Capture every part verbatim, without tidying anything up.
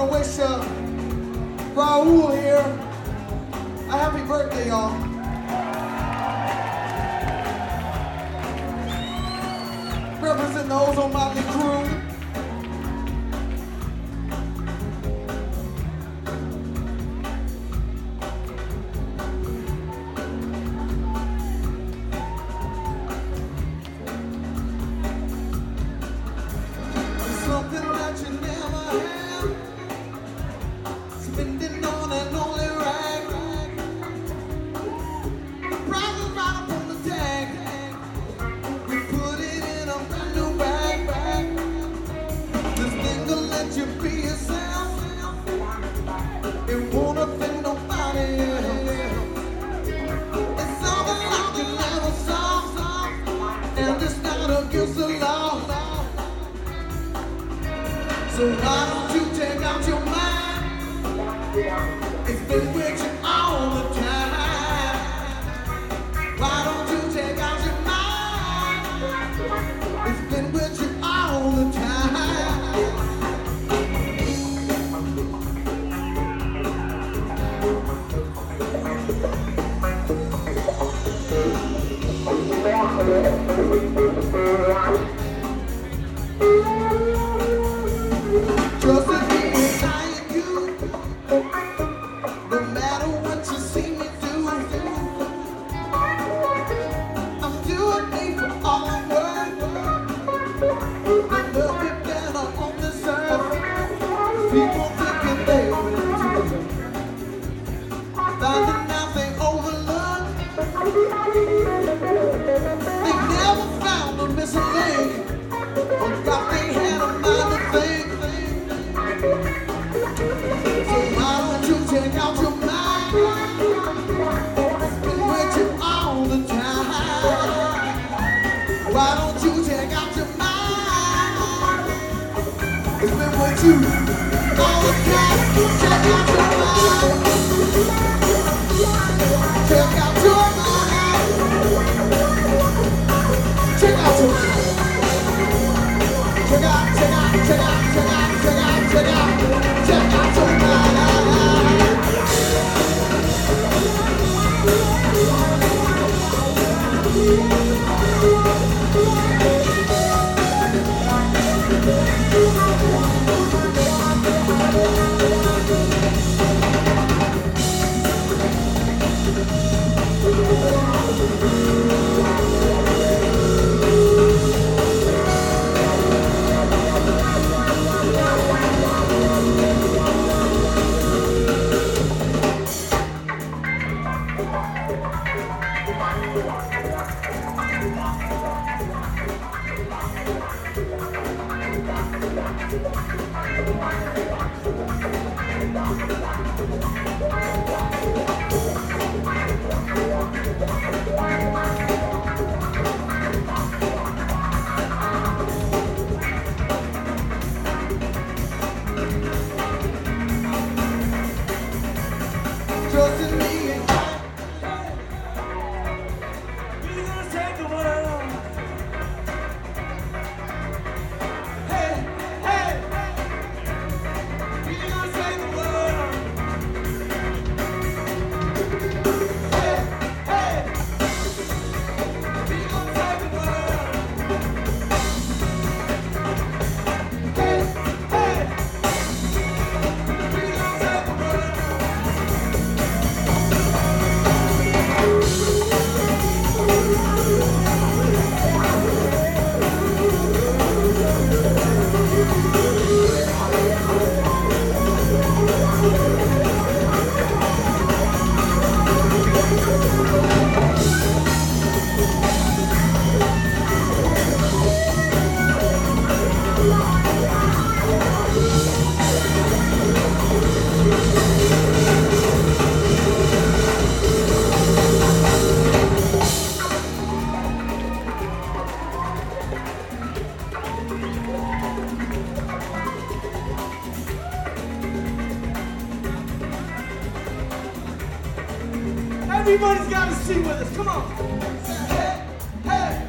want to wish uh, Raul here a happy birthday, y'all. Represent the Ozone Motley crew. So why don't you take out your mind? It's been with you all the time. Why don't you take out your mind? It's been with you all the time. Trust in me and I and you. No matter what you see me do, I'm doing me for all I'm worth. I love you better on this earth. People thinking they will do, finding out they overlooked. They never found a missing link, but God, they had a mind to think. So why don't you take out your mind? It's been with you all the time. Why don't you take out your mind? It's been with you all the time. Check out your mind. Check out your mind. Check out your mind. Check out, check out, check out, check out, check out, check out, check out your mind. Trust in me and we're gonna take the world. Hey, hey, we're gonna take the world. Hey, hey, we're gonna take the world. Hey, hey, we're gonna take the world. Everybody's got to sing with us. Come on. Hey, hey.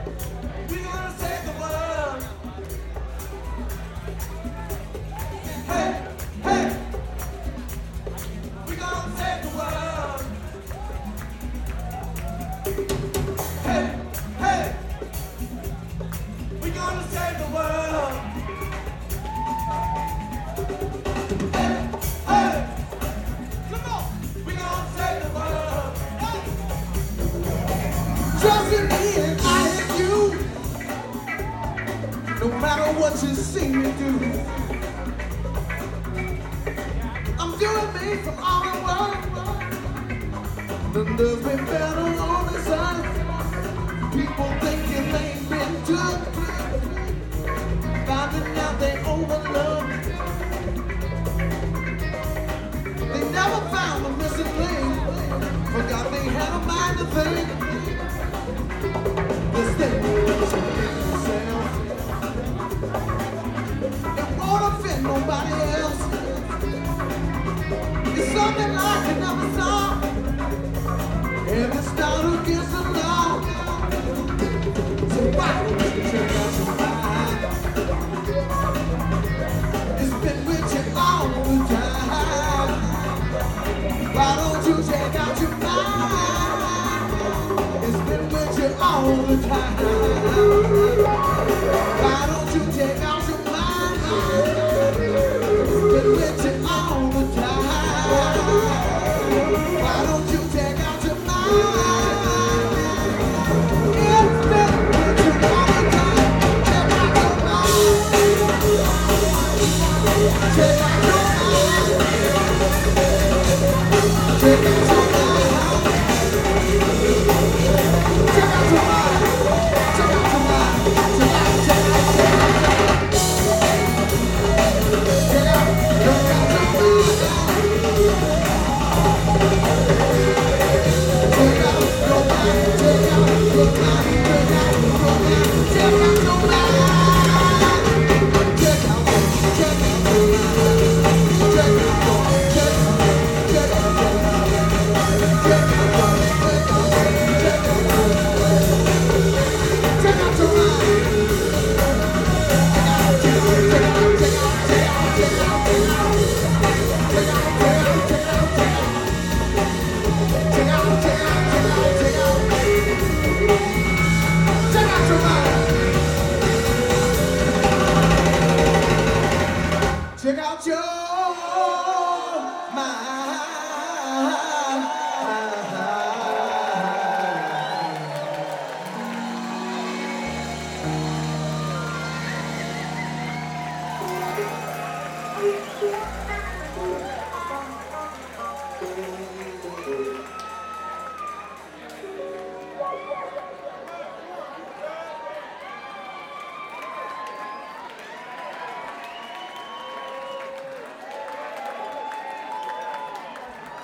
We're gonna save the world. Hey, Trust in me and I in you. No matter what you see me do, I'm doing me from all the world. Then there's been better on this earth. People thinking they've been took, finding out they overlooked. They never found the missing link, forgot they had a mind to think. This thing is themselves. It won't offend nobody else. It's something like you never saw. And it's not against the law. So why don't you check out your mind? It's been with you all the time. Why don't you check out your mind? It's been with you all the time. Why don't you check out your mind? It's been with you all the time. Why don't you check out your mind? It's been with you all the time. Check out your mind. Check out your mind. Check out your mind. Check out your mind. Check out your mind. Check out, check out, check out. Check out, check out your mind. Check out your mind. Check out your mind.